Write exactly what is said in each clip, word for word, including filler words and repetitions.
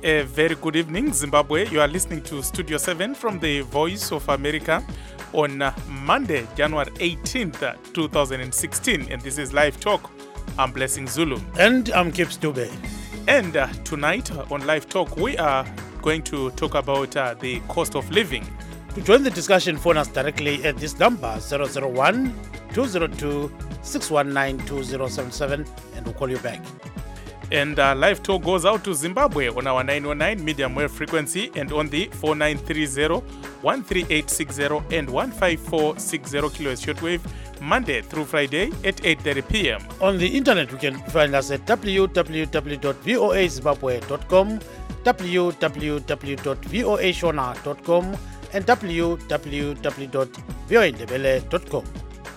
A very good evening, Zimbabwe. You are listening to Studio seven from the Voice of America on uh, Monday, January eighteenth, two thousand sixteen. And this is Live Talk. I'm Blessing Zulu. And I'm Gibbs Dube. And uh, tonight uh, on Live Talk, we are going to talk about uh, the cost of living. To join the discussion, phone us directly at this number, zero zero one, two zero two, six one nine, two zero seven seven, and we'll call you back. And uh, Live Talk goes out to Zimbabwe on our nine oh nine medium wave frequency and on the four nine three zero, one three eight six zero and one five four six zero kilohertz shortwave, Monday through Friday at eight thirty p.m. On the internet, you can find us at w w w dot voa zimbabwe dot com, w w w dot voa shona dot com, and w w w dot voa ndebele dot com.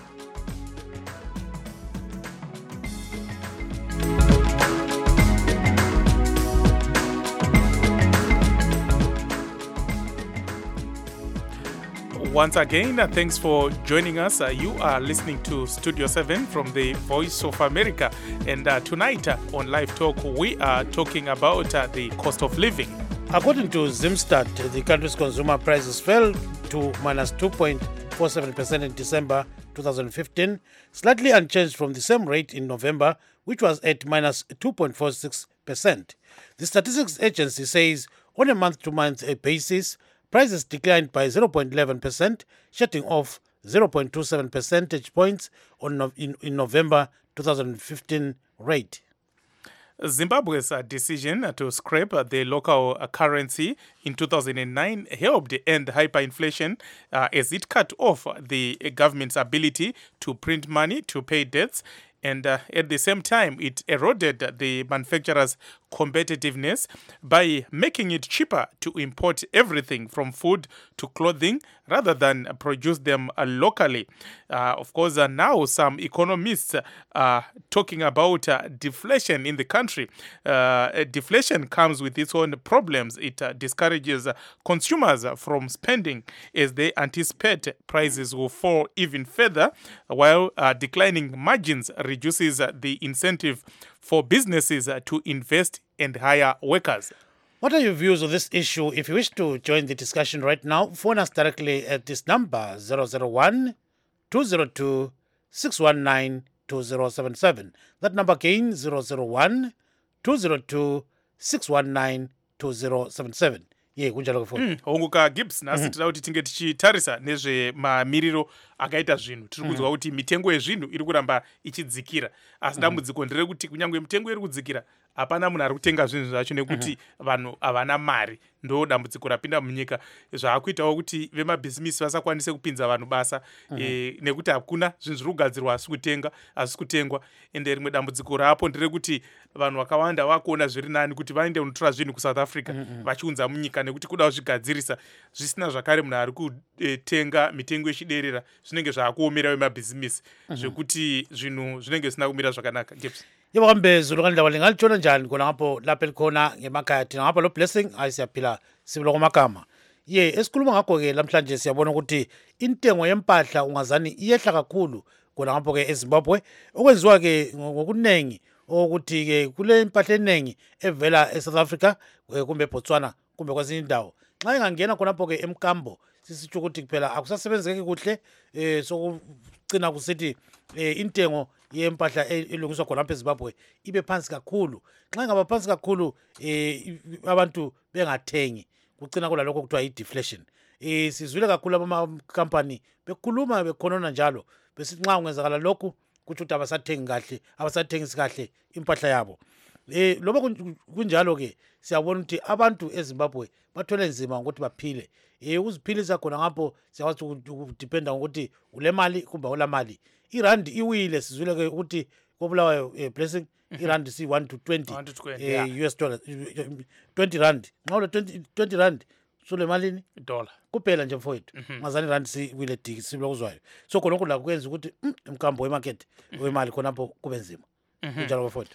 Once again, uh, thanks for joining us. Uh, you are listening to Studio seven from the Voice of America. And uh, tonight uh, on Live Talk, we are talking about uh, the cost of living. According to Zimstat, the country's consumer prices fell to minus two point four seven percent in December twenty fifteen, slightly unchanged from the same rate in November, which was at minus two point four six percent. The statistics agency says on a month-to-month basis, prices declined by zero point one one percent, shutting off zero point two seven percentage points on no- in, in November twenty fifteen rate. Zimbabwe's uh, decision uh, to scrap uh, the local uh, currency in two thousand nine helped end hyperinflation uh, as it cut off the uh, government's ability to print money to pay debts. And uh, at the same time, it eroded the manufacturers' competitiveness by making it cheaper to import everything from food to clothing rather than produce them uh, locally. Uh, of course, uh, now some economists are talking about uh, deflation in the country. Uh, deflation comes with its own problems. It uh, discourages uh, consumers from spending as they anticipate prices will fall even further, while uh, declining margins reduces uh, the incentive for businesses uh, to invest and hire workers. What are your views on this issue? If you wish to join the discussion right now, phone us directly at this number, zero zero one, two zero two, six one nine, two zero seven seven. That number again, zero zero one, two zero two, six one nine, two zero seven seven. Ye kunjalo kufoni. Mm, honguka Gibbs nasi tinoda kuti tinge tichitarisa nezvemamiriro akaita zvinhu. Tiri kuzwa kuti mitengo yezvinhu iri kuramba ichidzikira. Asi dambudziko ndere kuti kunyange mitengo iri kudzikira, hapana munhu ari kutenga zvinhu zvacho nekuti vanhu havana mari. Ndo dambudziko rapinda munyika. Zvaakuitawo kuti vemabhizimisi vasakwanise kupinza vanhu basa e, nekuti hakuna zvinhu zviri kugadzirwa asi kutenga asi kutengwa. Ende rimwe dambudziko rapo ndere kuti vanhu vakawanda vakuona zviri nani kuti vaende kunotora zvinhu kuSouth Africa vachiunza munyika nekuti kuda kuzvigadzirisa zvisina zvakare munhu ari kutenga mitengo ichiderera zvinenge zvaakuomera vemabhizimisi zvekuti zvinhu zvinenge zvisina kumira zvakanaka. Gibbs. Yebo kambe Zulu kandawo lingalitshona njani khona ngapho lapha elikhona ngemakhaya thina ngapha lo Blessing hayi siyaphila sibilo kwamagama. Ye esikhuluma ngakho ke namhlanje siyabona ukuthi intengo yempahla ungazani iyehla kakhulu khona ngapho ke eZimbabwe okwenziwa ke ngokunengi ukuthi ke kule impahla eningi evela eSouth Africa kumbe eBotswana kumbe kwezinye indawo xa ingangena khonapho ke emkambo sisitsho ukuthi kuphela akusasebenzeki kuhle eh sokucina kusithi eh intengo yempahla elungiswa khona lapha eZimbabwe ibe phansi kakhulu. Xa ingaba phansi kakhulu eh abantu bengathengi kucina kula lokho kuthiwa i-deflation. Eh sizwile kakhulu ama-company bekhuluma bekhonona njalo besithi nxa ungenzakala lokhu kuthi ukuthi abasathengi kahle abasathengisi kahle impahla yabo. Eh loba kunjalo ke siyabona ukuthi abantu eZimbabwe bathwele nzima ukuthi baphile. Eh ukuziphilisa khona ngapho siyakwazi ukudependa ngokuthi ule mali kumbe ola mali. Irandi iwile sizwile ke ukuthi kobulawayo eh, Blessing irandi si one to twenty one to twenty, eh, yeah. U S dollars twenty rand. Nxa ule twenty twenty rand sule malini Dollar. kuphela nje mfowethu ngazani rand si wile diki sibokuzwayo. So khona lokho la kwenza ukuthi mm, emkambo wemarket wemali khonapho kube nzima. Kunjalo mfowethu.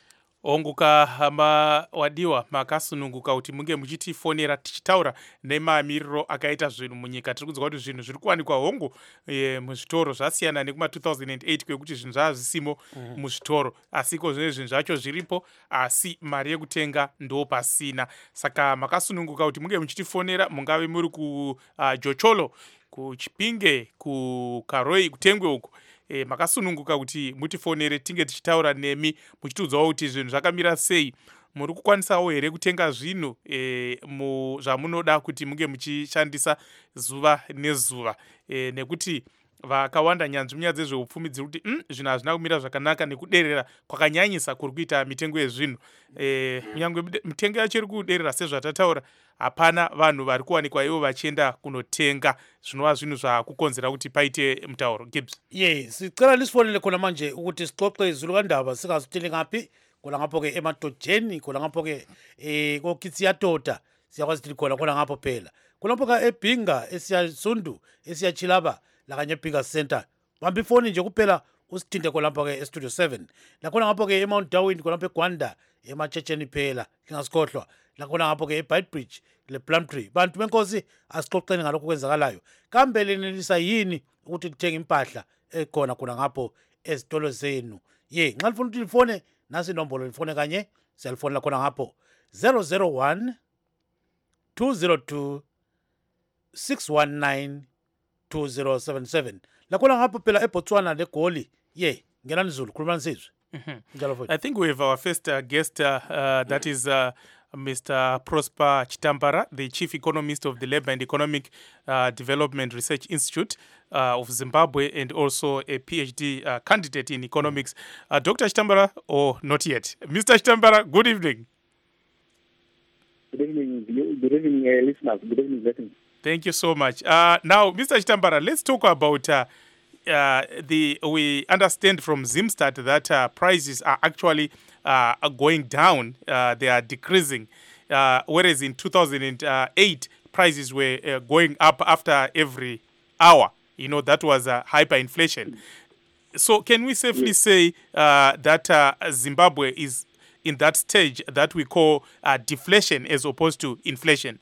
onguka hama wadiwa makasununguka kuti munge muchitifonera tichitaura nemamiriro akaita zvinhu munyika. Tiri kunzwa kuti zvinhu zviri kuwanikwa hongu e, muzvitoro zvasiyana nekuma two thousand eight kwekuti zvinhu zvava zvisimo mm. muzvitoro, asiko zvine zvinhu zvacho zviripo asi mari yekutenga ndo pasina. Saka makasununguka kuti munge muchitifonera, mungave muri ku uh, Jocholo, kuChipinge, kuKaroi, kutengwe uko. E, makasununguka kuti mutifonere tinge tichitaura nemi muchitiudzawo kuti zvinhu zvakamira sei. Muri kukwanisawo here kutenga zvinhu e, zvamunoda kuti munge muchishandisa zuva nezuva e, nekuti vakawanda nyanzvi munyaya dzezveupfumi dziri kuti mm, zvinhu hazvina kumira zvakanaka nekuderera kwakanyanyisa kuri kuita mitengo yezvinhu. E, nyangwe mitengo yacho iri kuderera sezvatataura, hapana vanhu vari kuwanikwa ivo vachienda kunotenga, zvinova zvinhu zvakukonzera kuti paite mutauro. Gibbs. Ye, sicela nisifonele khona manje ukuthi sixoxe izulu kandaba singazitsheli ngaphi khona ngapho ke emadojeni, khona ngapho ke eh kokitsi yatota siyakwazi ukuthi khona khona ngapho phela. Khona ngapho ka eBhinga, esiyasundu, esiyachilaba la kanye eBhinga Center. Bamba ifoni nje kuphela usithinte khona ngapho ke eStudio seven. La khona ngapho ke eMount Darwin, khona ngapho eGwanda, eMatshetshen phela singasikhohlwa. La khona ngapho ke eBeitbridge le Plumtree. Bantu benkosi asixoxeni ngalokho kwenzakalayo. Kambe lenelisa yini ukuthi lithenga impahla ekhona khona ngapho ezitolo zenu? Ye, nxa lifuna ukuthi lifone nasi inombolo lifone kanye siyalifonela khona ngapho zero zero one two zero two six one nine two zero seven seven. La khona ngapho phela eBotswana leGoli. Ye, ngelani Zulu khulumani sizwe. Mm-hmm. I think we have our first uh, guest, uh, uh, that is uh, Mister Prosper Chitambara, the Chief Economist of the Labour and Economic uh, Development Research Institute uh, of Zimbabwe, and also a PhD uh, candidate in economics. Uh, Doctor Chitambara, or not yet? Mister Chitambara, good evening. Good evening, good evening uh, listeners. Good evening, listeners. Thank you so much. Uh, now, Mister Chitambara, let's talk about uh, uh, the. We understand from Zimstat that uh, prices are actually uh, are going down. Uh, they are decreasing, uh, whereas in two thousand eight prices were uh, going up after every hour. You know, that was uh, hyperinflation. So, can we safely yes. say uh, that uh, Zimbabwe is in that stage that we call uh, deflation as opposed to inflation?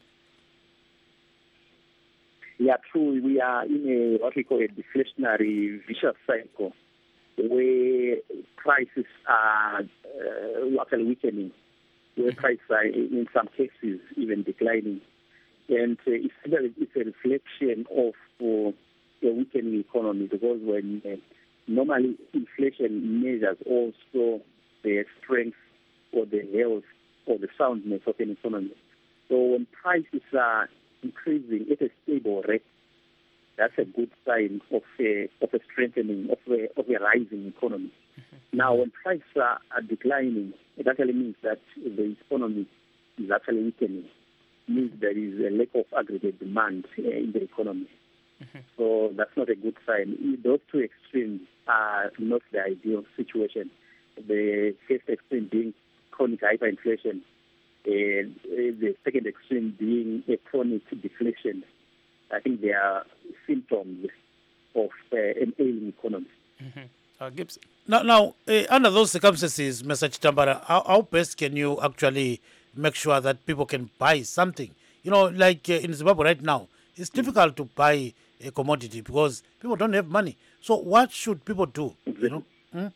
Yeah, true. We are in a what we call a deflationary vicious cycle where prices are uh, actually weakening, where prices are in some cases even declining. And uh, it's, it's a reflection of uh, a weakening economy, because when uh, normally inflation measures also the strength or the health or the soundness of an economy. So when prices are increasing at a stable rate, that's a good sign of a, of a strengthening, of a, of a rising economy. Mm-hmm. Now, when prices are, are declining, it actually means that the economy is actually weakening. It means there is a lack of aggregate demand uh, in the economy. Mm-hmm. So that's not a good sign. Those two extremes are not the ideal situation. The first extreme being chronic hyperinflation, and the second extreme being a chronic deflation. I think they are symptoms of uh, an ailing economy. Mm-hmm. Uh, Gibbs. Now, now uh, under those circumstances, Mister Chitambara, how, how best can you actually make sure that people can buy something? You know, like uh, in Zimbabwe right now, it's difficult to buy a commodity because people don't have money. So what should people do? Exactly. You know? Hmm?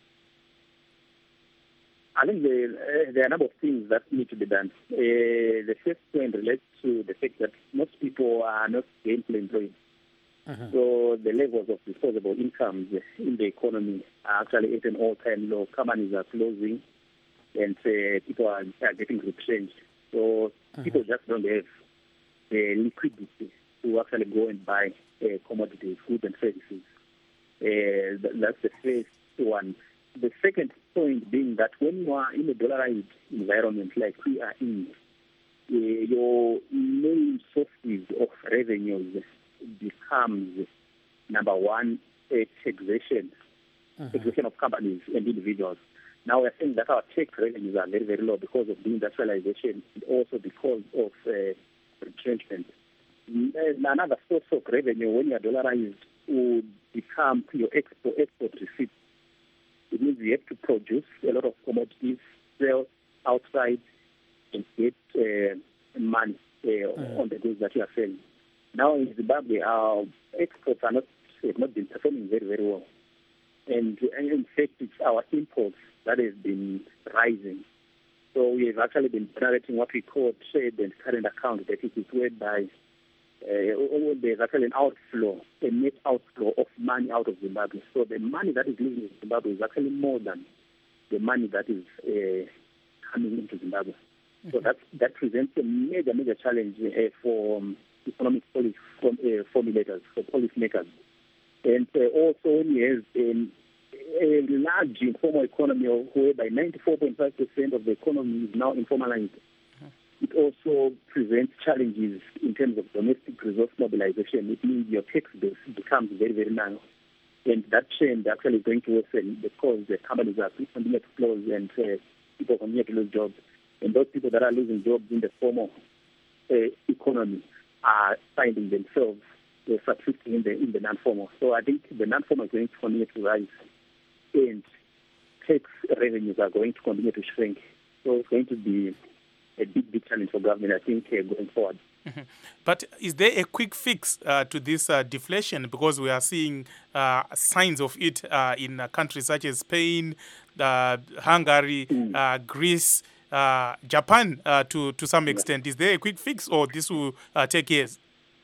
I think there, uh, there are a number of things that need to be done. Uh, the first point relates to the fact that most people are not gainfully employed. Uh-huh. So the levels of disposable incomes in the economy are actually at an all-time low. Companies are closing, and uh, people are, are getting retrenched. So uh-huh. people just don't have the liquidity to actually go and buy uh, commodities, goods and services. Uh, that's the first one. The second point being that when you are in a dollarized environment like we are in, uh, your main sources of revenues becomes, number one, uh, taxation, uh-huh. taxation of companies and individuals. Now we're saying that our tax revenues are very, very low because of deindustrialization and also because of uh, retrenchment. Another source of revenue when you are dollarized would become your export, export receipts. It means you have to produce a lot of commodities, sell, outside and get uh, money uh, Mm. on the goods that you are selling. Now in Zimbabwe, our exports are not have not been performing very very well, and, and in fact it's our imports that has been rising. So we have actually been generating what we call trade and current account deficit, whereby uh, there's actually an outflow, a net outflow of money out of Zimbabwe. So the money that is leaving Zimbabwe is actually more than the money that is uh, coming into Zimbabwe. Mm-hmm. So that that presents a major, major challenge uh, for um, economic policy form, uh, formulators, for policymakers. And uh, also when you have um, a large informal economy whereby ninety-four point five percent of the economy is now informalized, it also presents challenges in terms of domestic resource mobilization. It means your tax base becomes very, very narrow. And that trend actually is going to worsen because the companies are continuing to close and uh, people continue to lose jobs. And those people that are losing jobs in the formal uh, economy are finding themselves uh, subsisting in the, in the non-formal. So I think the non-formal is going to continue to rise and tax revenues are going to continue to shrink. So it's going to be a big, big challenge for government, I think, uh, going forward. Mm-hmm. But is there a quick fix uh, to this uh, deflation? Because we are seeing uh, signs of it uh, in uh, countries such as Spain, uh, Hungary, mm. uh, Greece, uh, Japan, uh, to, to some extent. Yeah. Is there a quick fix, or this will uh, take years?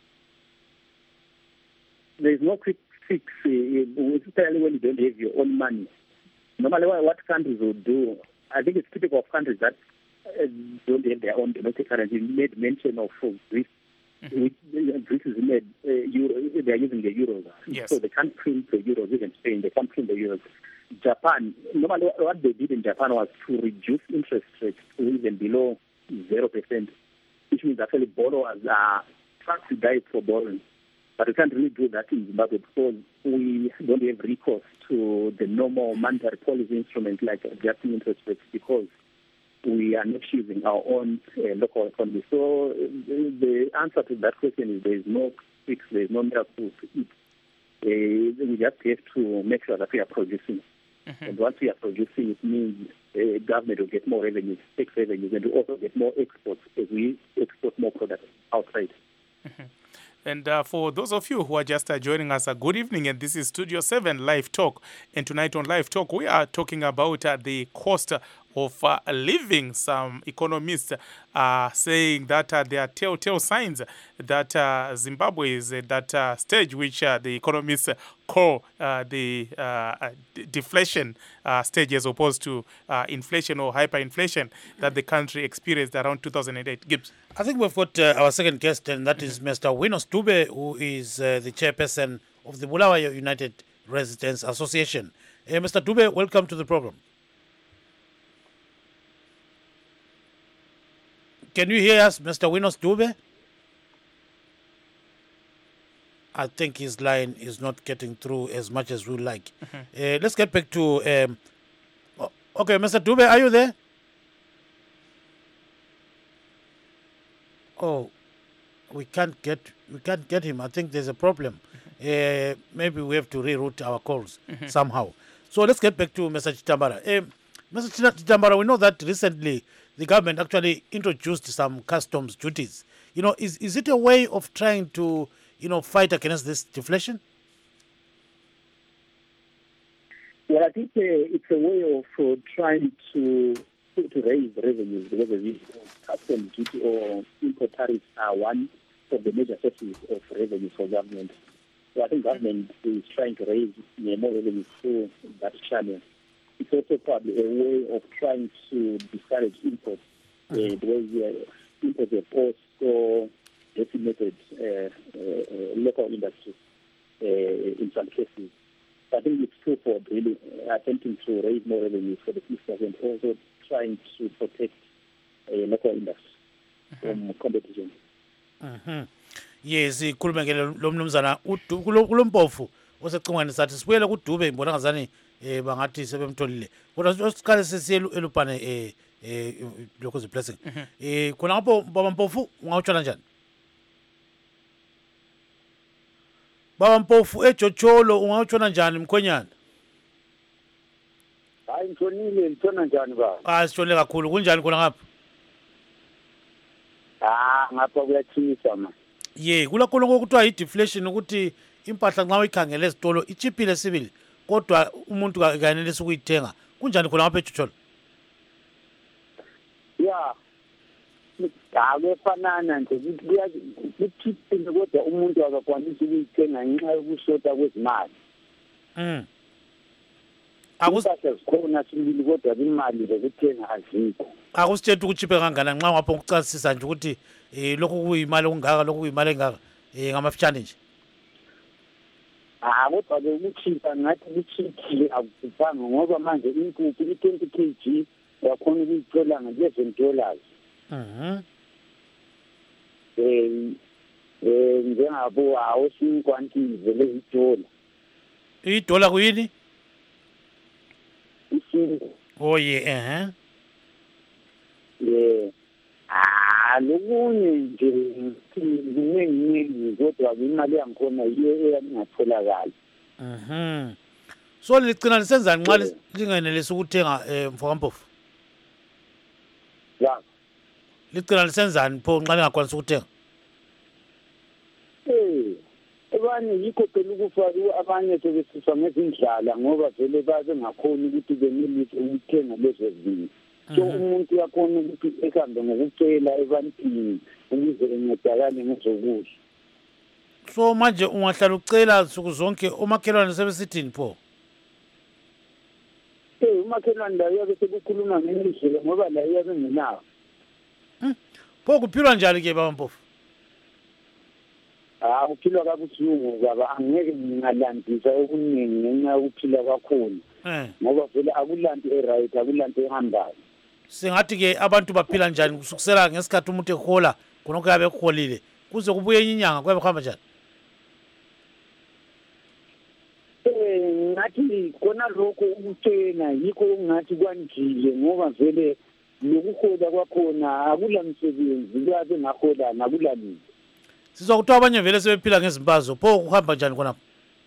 There is no quick fix, uh, especially when you don't have your own money. Normally, what countries will do, I think it's typical of countries that uh, don't have their own domestic currency. You made mention of uh, Greece, mm-hmm. which uh, Greece is made, uh, Euro, they are using the euros. Yes. So they can't print the euros, even Spain, they can't print the euros. Japan, normally what they did in Japan was to reduce interest rates to even below zero percent, which means actually borrowers are subsidized for borrowing. But we can't really do that in Zimbabwe because we don't have recourse to the normal monetary policy instrument like adjusting interest rates because we are not using our own uh, local economy. So uh, the answer to that question is there is no fix, there is no miracle to it. Uh, we just have to make sure that we are producing. Mm-hmm. And once we are producing, it means the uh, government will get more revenues, tax revenues, and we also get more exports as we export more products outside. Mm-hmm. And uh, for those of you who are just uh, joining us, uh, good evening, and this is Studio seven Live Talk. And tonight on Live Talk, we are talking about uh, the cost of uh, living. Some economists are saying that uh, there are telltale signs that uh, Zimbabwe is at that uh, stage which uh, the economists call uh, the uh, d- deflation uh, stage as opposed to uh, inflation or hyperinflation that the country experienced around two thousand eight. Gibbs. I think we've got uh, our second guest, and that is Mister Winos Dube, who is uh, the chairperson of the Bulawayo United Residents Association. Uh, Mister Dube, welcome to the program. Can you hear us, Mister Winos Dube? I think his line is not getting through as much as we like. Mm-hmm. Uh, let's get back to... Um, okay, Mister Dube, are you there? Oh, we can't get we can't get him. I think there's a problem. Mm-hmm. Uh, maybe we have to reroute our calls mm-hmm. somehow. So let's get back to Mister Chitambara. Uh, Mister Chitambara, we know that recently the government actually introduced some customs duties. You know, is is it a way of trying to, you know, fight against this deflation? Well, I think uh, it's a way of uh, trying to to raise revenues because of this customs duty or import tariffs are one of the major sources of revenue for government. So I think government is trying to raise more revenue through that channel. It's also probably a way of trying to discourage imports, mm-hmm. uh, because uh, imports have also decimated uh, uh, local industries uh, in some cases. So I think it's true for really attempting to raise more revenue for the fiscus and also trying to protect uh, local industry from competition. Mhm. Yes, ikhuluma ke lo mnumzana kulompofu osecingweni sathi sibuyele kuDube ngibona ngazani eh bangathi sebemtholile. Kodwa siqale sesiyelu elupane eh eh lokho zi blessing. Eh khona lapho baba Mpofu ungawutshela njani? Baba Mpofu eJoJolo ungawutshela njani Mkhwenyana? hayi ngitshonile ngitshona njani baba? Ah sitshonile kakhulu kunjani khona ngapha? Ah ngapha kuyachisa ma. Ye kulakho lokho kuthiwa i-deflation ukuthi impahla nxa uyikhangele ezitolo ichiphile sibili kodwa umuntu kayenelisi ukuyithenga kunjani khona ngapha eJoJolo? Ya Dawe fanana nje kuchiphile kodwa umuntu akakwanisi ukuyithenga ngenxa yokushota kwezimali. Mm. Akusase sikhona sibili kodwa imali zokuthenga azikho. Akusitshela ukuchiphe kangana nxa ngapha ukucasisa nje ukuthi eh lokho kuyimali okungaka lokho kuyimali engaka eh ngamafitshane nje. Ah kodwa ke ukuchipha ngathi kuchiphile akuphanga ngoba manje inkukhu i-twenty kilograms yakhona ukuyithola nge-eleven dollars. Mhm. Eh eh njengabo awusinkwanti vele idola. Idola kuyini? Isinto. Oh yeah, eh. Yeah. Ah lokunye nje kuningi kodwa imali yangikhona yiyo eyangatholakala. Mhm. So licina lisenzani nxa lingenelisi ukuthenga eh mfokampofu? Ya. Licina lisenzani pho nxa lingakwanisi ukuthenga? Eh abanye yikho phela ukufaka abanye sebesisa ngezindlala ngoba vele baze ngakhona ukuthi benelise ukuthenga lezo zinto. So umuntu yakhona ukuthi ehambe ngokucela ebantwini ukuze encedakale ngezokudla. So manje ungahlala ucela nsuku zonke umakhelwane sebesithini pho? Eh umakhelwane la uyabe sekukhuluma ngendlela ngoba la uyabe ngenawo. Pho kuphilwa njani ke baba Mpofu? Ah uphilwa kabuhlungu baba angeke ngingalandisa okuningi ngenxa yokuphila kwakhona. Eh. Ngoba vele akulanto eright akulanto ehambayo. Singathi ke abantu baphila njani kusukusela ngesikhathi umuntu ehola khonokho yabe eholile kuze kubuye inyanga kwabe kuhamba njani? Eh ngathi kona lokho ukutshena yikho ungathi kwanjile ngoba vele lokuhola kwakhona akulamsebenzi kuyabe ngahola nakulalini. Sizwa kuthiwa abanye vele sebephila ngezimbazo pho kuhamba njani khonapho?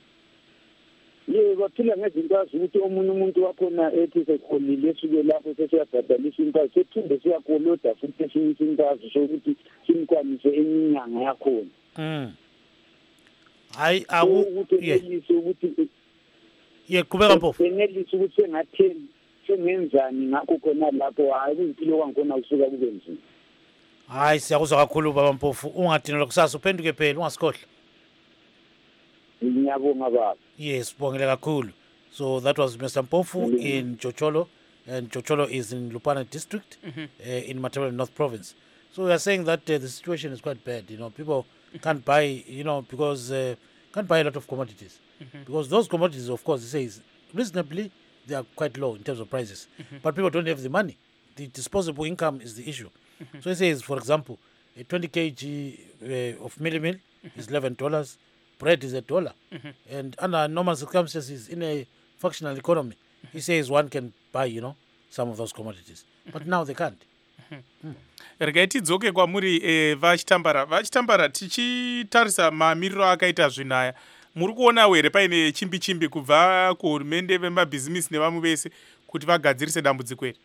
Ye baphila ngezinto ukuthi omunye umuntu wakhona ethi sekholile esuke lapho sesiyabhadalisa impahla sethinde siyakoloda futhi esinye isintazi sokuthi simkwanise eminyanga yakhona. Mm. Hayi aku ukuthi ukuthi yeqhubeka Mpofu. Enelisi ukuthi sengatheni sengenzani ngakho khona lapho hayi impilo kwangona usuka kube nzima. Hayi siyakuzwa kakhulu baba Mpofu ungadinelwa kusasa uphenduke phela ungasikhohle. Ngiyabonga baba. Yes, bongile kakhulu. So that was Mister Mpofu mm-hmm. in Chocholo, and Chocholo is in Lupane district, mm-hmm. uh, in Matabele North Province. So we are saying that uh, the situation is quite bad. You know, people mm-hmm. can't buy, you know, because uh, can't buy a lot of commodities. Mm-hmm. Because those commodities, of course, it says reasonably they are quite low in terms of prices, mm-hmm. but people don't have the money. The disposable income is the issue. Mm-hmm. So it says, for example, a twenty kilograms uh, of mealie meal mm-hmm. is eleven dollars. Bread is a dollar. Mm-hmm. And under normal circumstances in a functional economy, mm-hmm. he says one can buy, you know, some of those commodities. Mm-hmm. But now they can't. Mm-hmm. Mm. Regai tidzoke kwamuri eh, vachitambara vachitambara tichitarisa mamiriro akaita zvinaya muri kuona here paine chimbi chimbi kubva kuhurumende vemabhizimisi nevamwe vese kuti vagadzirise dambudziko iri.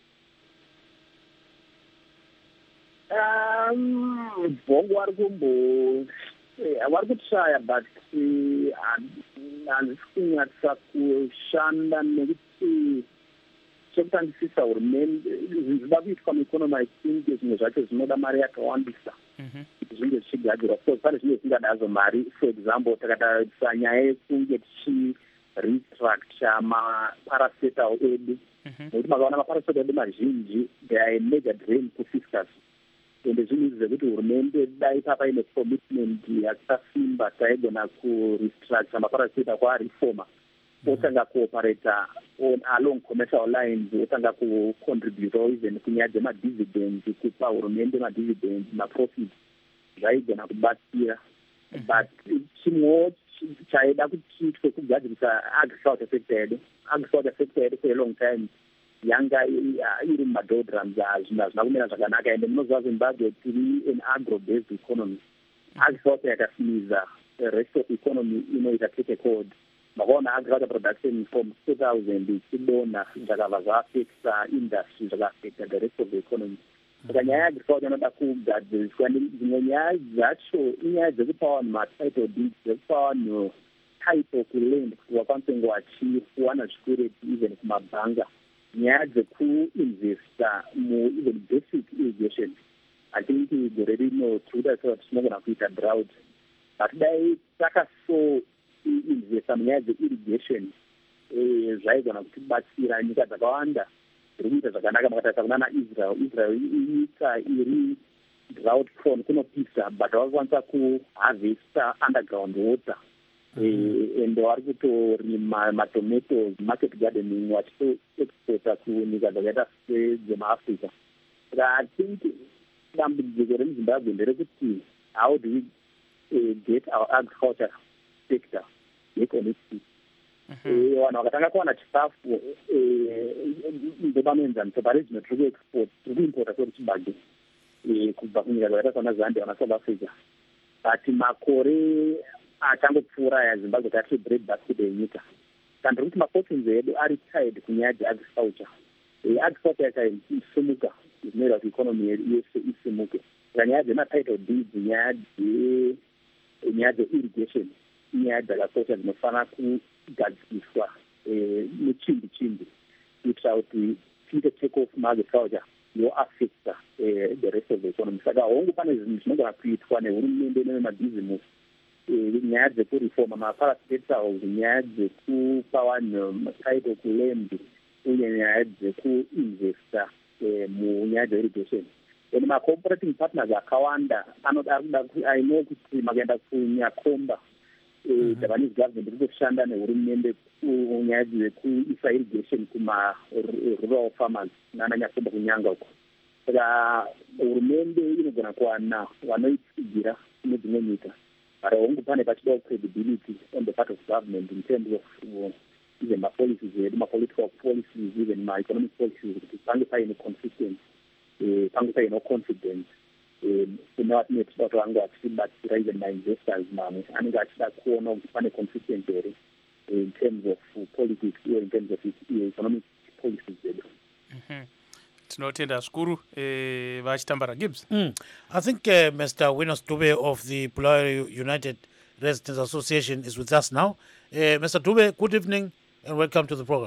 Um, bongo vari kumbo vari kutraya but handisi kunyatsa kushanda nekuti chekutangisisa hurumende zvinhu zvida kuitwa mueconomy I think zvimwe zvacho zvinoda mari yakawandisa kuti zvinge zvichigadzirwa. Of course pane zvimwe zvisingadazo mari. For example takatarisa nyaya yekunge tichirestructure maparastatal edu nekuti makaona maparastatal edu mazhinji they are a major drain kufiscus. Ende zvinhu izvi zvekuti hurumende dai papa ine commitment yakasimba taigona kurestructure maparastatal kwaarefoma otanga kuoperata on along commercial lines otanga kucontribute even kunyaya dzemadividends kupa hurumende madividends maprofit zvaigona kubatsira. But chimwewo chaida kuti chiitwe kugadzirisa agriculture sector yedu. Agriculture sector yedu for a long time yanga iri mumadoldrums zvinhu hazvina kumira zvakanaka ende munoziva Zimbabwe tiri an agro based economy. Agriculture yakasimiza the rest of economy inoita take hold. makaona agriculture production from two thousand ichidona zvakabva zvaafecta industry zvakaafecta the rest of the economy. Saka nyaya yeagriculture inoda kugadziriswa. Dzimwe nyaya dzacho inyaya dzekupa vanhu matitle deeds, dzekupa vanhu title kuland kuti vakwanise kunge vachiwana zvikureti even kumabhanga. Nyaya dzekuinvesta mu even basic irrigation. I think gore rino tirikuda kuti tinogona kuita drought. Hatidai takaso investa munyaya dzeirrigation zvaigona kutibatsira. Nyika dzakawanda dziri kuita zvakanaka makatarisa kunana Israel. Israel inyika iri drought prone kunopisa but vakakwanisa kuharvesta underground water. And vari kutorima matomatoes, market gardening, vachitoexporta kunyika dzakaita dzemaafrica. But I think dambudziko remuzimbabwe nderekuti how do we uh, get our agriculture sector neconnected. Vanhu vakatanga kuwana chikafu ndopanoenzaniso paregional tiri kuexport, tiri kuimporta sori chibage kubva kunyika dzakaita sana Zambia kana South Africa. But makore achangopfuura yaZimbabwe tati bread basket yenyika. Kandi kuti mafortunes edu ari tied kunyaya dzeagriculture. Agriculture yakasimuka zvinoita kuti economy yedu yese isimuke. Saka nyaya dzematitle deeds, nyaya nyaya dzeirrigation, nyaya dzakakosha dzinofanira kugadziriswa nechimbi chimbi kuitira kuti tiite take off maagriculture yoaffecta the rest of the economy. Saka hongu pane zvinhu zvinogona kuitwa nehurumende nemabhizimusi. Nyaya dzekureforma maparastatals, nyaya dzekupa vanhu matitle kuland uye nyaya dzekuinvesta munyaya dzeirrigation. And macooperating partners akawanda anoda kuda kuti I know kuti makaenda kunyakomba Japanese government iri kushanda nehurumende kunyaya dzekuisa irrigation kuma rural farmers nana nyakomba kunyanga uko. Saka hurumende inogona kuwana vanoitsigira kune dzimwe nyika. But hongu pane pachida credibility on the part of government in terms of uh, even my policies, my political policies, even my economic policies, kuti pange paine consistency, pange paine confidence. Kune vatineti vatu vange vachibatsira even my investors mamwe anenge achida kuona kuti pane consistency here in terms of politics or in terms of economic policies zedu. Tinotenda zvikuru vachitambara Gibbs. Mm. I think uh, Mister Winos Dube of the Bulawayo United Residents Association is with us now. Uh, Mister Dube, good evening and welcome to the program.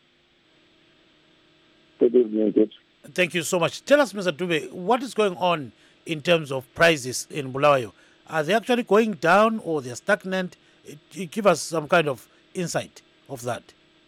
Good evening. Good. Thank you so much. Tell us, Mister Dube, what is going on in terms of prices in Bulawayo? Are they actually going down or they're stagnant? It, it give us some kind of insight of that.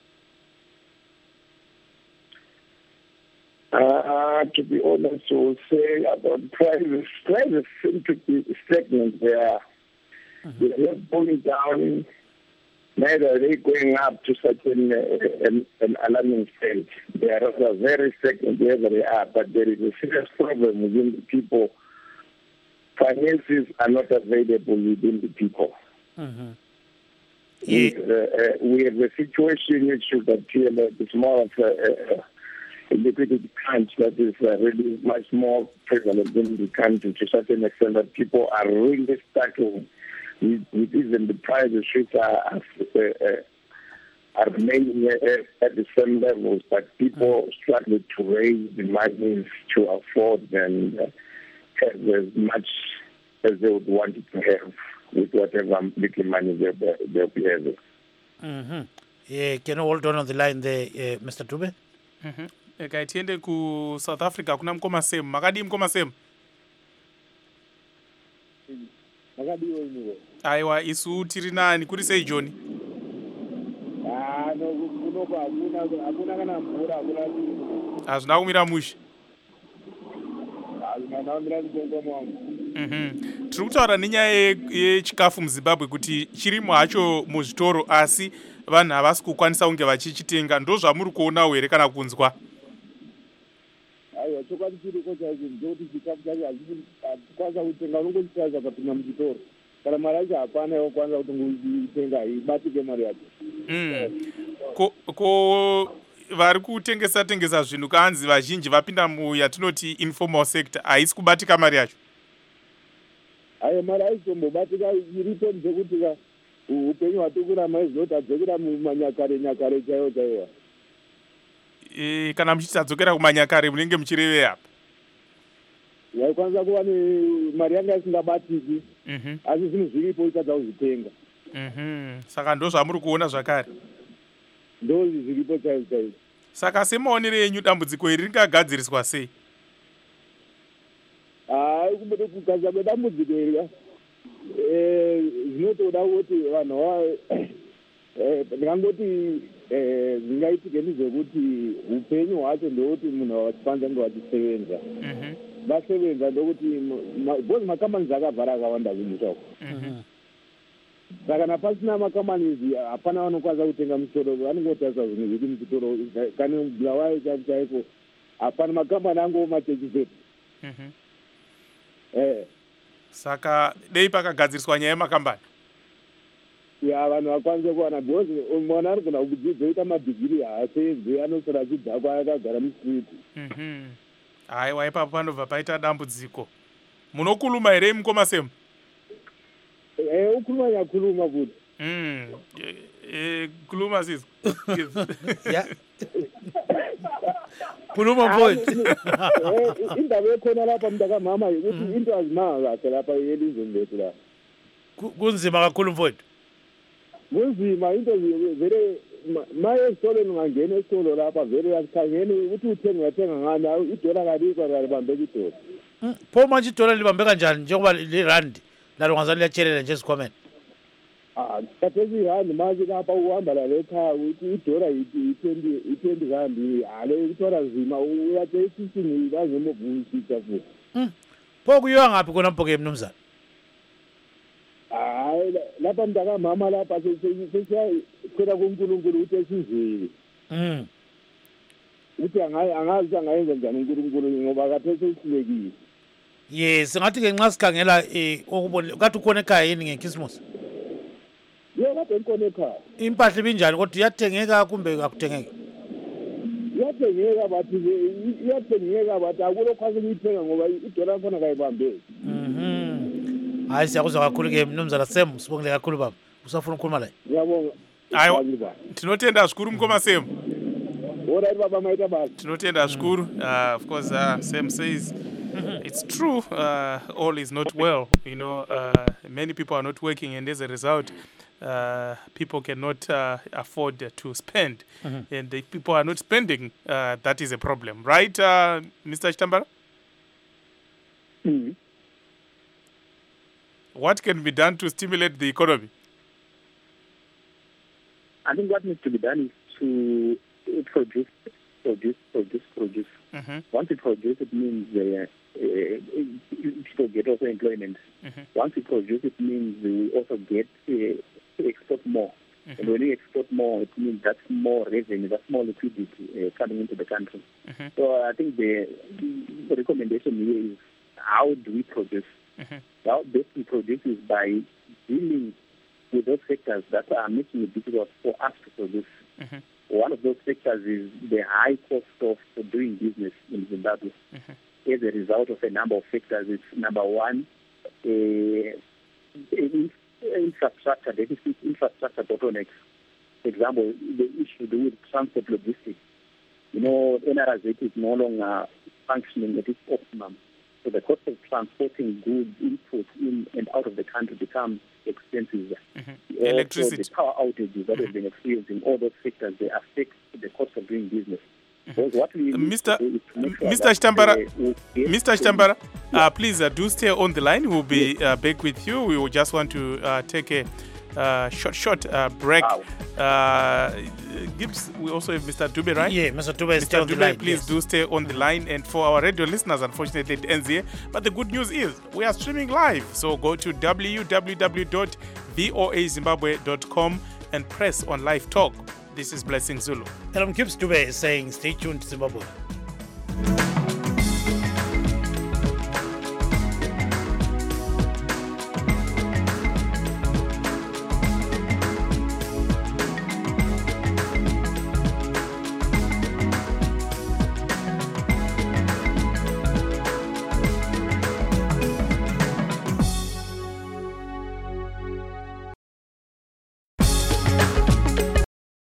Uh, to be honest, we'll say about prices. Prices seem to be stagnant. They are, mm-hmm. they are not going down, neither are they going up to such an, uh, an, an alarming state. They are rather very stagnant wherever they are, but there is a serious problem within the people. Finances are not available within the people. Mm-hmm. Yeah. We, uh, uh, we have a situation which should appear like it's more of a, a a liquidity crunch that is uh, really much more prevalent in the country to such an extent that people are really struggling with, with even the prices which are, uh, uh, are remaining at, at the same levels, but people struggle to raise the money to afford and uh, have as much as they would want to have with whatever little money they'll, they'll be having. Mm-hmm. Yeah, can you hold on on the line there, uh, Mister Dube? Mm-hmm. Eka tiende ku South Africa kuna mkoma semu. Makadi mkoma semu? Makadi yo iniwe. Aiwa isu tiri nani kuri sei John? Ah no kuno kwa akuna akuna kana mvura akuna. Azvina kumira mushi. Azvina kumira mutongo mwangu. Mhm. Tiri kutaura nenyaya yechikafu muZimbabwe kuti chirimo hacho muzvitoro asi vanhu havasi kukwanisa kunge vachichitenga. Ndo zvamuri kuonawo here kana kunzwa? Aiwa chokwadi chiriko chaicho ndoti chikafu chacho hachikwanisa kutenga unongochitadza ukapinda muchitoro. Kana mari yacho hapana yokwanisa kuti ngoitenga ibatike mari yacho. Mm. Ko ko vari kutengesa tengesa zvinhu kanzi vazhinji vapinda muyatinoti informal sector haisi kubatika mari yacho. Aiwa mari haitombobatika iripo ndekuti upenyu hwatikurama izvinoti adzokera mumanyakare nyakare chaiwo chaiwa. E, kana muchiti adzokera kumanyakare munenge muchirevei apa? Waikwanisa kuva nemari yanga isingabatiki Mhm. asi zvinhu zviripo uchadza kuzvitenga. Mhm. Saka ndo zvamuri kuona zvakare. Ndo zviripo chaizvo chaizvo. Saka semaonero enyu dambudziko iri ringagadziriswa sei? Hai kugadzira kwedambudziko iri zvinotoda kuti vanhu ndingangoti zvingaitike ndezvekuti upenyu hwacho ndokuti munhu wachifanira kunge wachisevenza vasevenza ndokuti bhozi makamani akavhara akawanda kunyika uko. Saka napasina makamani hapana vanokwanisa kutenga musoro vanongotarisa zvinhu zviri muchitoro kana bulawayo chaiko chaiko hapana makamani angomachechizetu. Eh. Saka dei pakagadziriswa nyaya yemakambani. Ya vanhu vakwanise kuwana bhozi mwana ari kuna kudzidza ita madhigiri haasenzwe anosara achidzakwa akagara musiriti. Mhm. Haiwa ipapo panobva paita dambudziko. Munokuluma here mukoma semu? Eh ukuluma nyakuluma kuti. Mm. Eh kuluma sisi. Ya. Kuluma mfowethu. Eh indaba ekhona lapha mntakamama ukuthi into azimanga kahle lapha elizweni lethu la. Kunzima kakhulu mfowethu. Kunzima into vele maye esitolo ngangena esitolo lapha vele yasikhangeni ukuthi uthenga uyathenga ngani idola kalikho kalibambe idola. Pho manje idola libambe kanjani njengoba lirandi lalo ngazani liyatshelela nje esikhomeni? Ah kathesi ihandi manje lapha uhamba la lekhaya ukuthi idola i-twenty i-twenty rand ale ithola zima uyathe isisini bazomuvuyisisa futhi. Mm. Pho kuyiwa ngaphi kona mphoke mnumzana? Hayi lapha mntakamama lapha sesiyacela kuNkulunkulu ukuthi esizwile. Mm. Uthi angazi angayenza njani uNkulunkulu ngoba kathesi usilekile. Yes, singathi ke nxa sikhangela eh okubona kathi ukhona ekhaya yini ngeChristmas? Yebo kade ngikhona ekhaya. Impahla ibinjani kodwa iyathengeka kumbe akuthengeki? Iyathengeka bathi iyathengeka bathi akulokwazi ukuyithenga ngoba idola khona kayibambeki. Mhm. Hayi siyakuzwa kakhulu ke mnumzana Sem sibongile kakhulu baba. Usafuna ukukhuluma la? Ngiyabonga. Hayiwa. Tinotenda zvikuru mukoma Sem. Alright baba maita basi. Tinotenda zvikuru. Uh, of course uh, Sem says it's true, uh, all is not well. You know, uh, many people are not working, and as a result, uh, people cannot uh, afford to spend. Mm-hmm. And if people are not spending, uh, that is a problem. Right, uh, Mister Chitambara? Mm-hmm. What can be done to stimulate the economy? I think what needs to be done is to produce, produce, produce, produce. Mm-hmm. Once you produce, it means uh, uh, people get also employment. Mm-hmm. Once you produce, it means we also get uh, to export more. Mm-hmm. And when you export more, it means that's more revenue, that's more liquidity uh, coming into the country. Mm-hmm. So I think the, the recommendation here is how do we produce? Mm-hmm. How best we produce is by dealing with those sectors that are making it difficult for us to produce. Mm-hmm. One of those sectors is the high cost of doing business in Zimbabwe. Mm-hmm. As a result of a number of factors, it's number one, uh, infrastructure deficit, infrastructure bottlenecks. For example, the issue to do with transport logistics. You know, N R Z is no longer functioning at its optimum. So the cost of transporting goods, inputs in and out of the country becomes expensive. Mm-hmm. Electricity. The power outages that mm-hmm. have been experienced in all those sectors, they affect the cost of doing business. Mm-hmm. What we Mister Sure Mister Chitambara, uh, Mister Chitambara, uh, please uh, do stay on the line. We'll be uh, back with you. We will just want to uh, take a uh, short, short uh, break. Wow. Uh, Gibbs, we also have Mister Dube, right? Yeah, Mister Dube is still on the Dube, line. please yes. do stay on the line. And for our radio listeners, unfortunately, it ends here. But the good news is we are streaming live. So go to w w w dot voa zimbabwe dot com and press on live talk. This is Blessing Zulu. Tell him Gibbs Dube is saying stay tuned to Zimbabwe.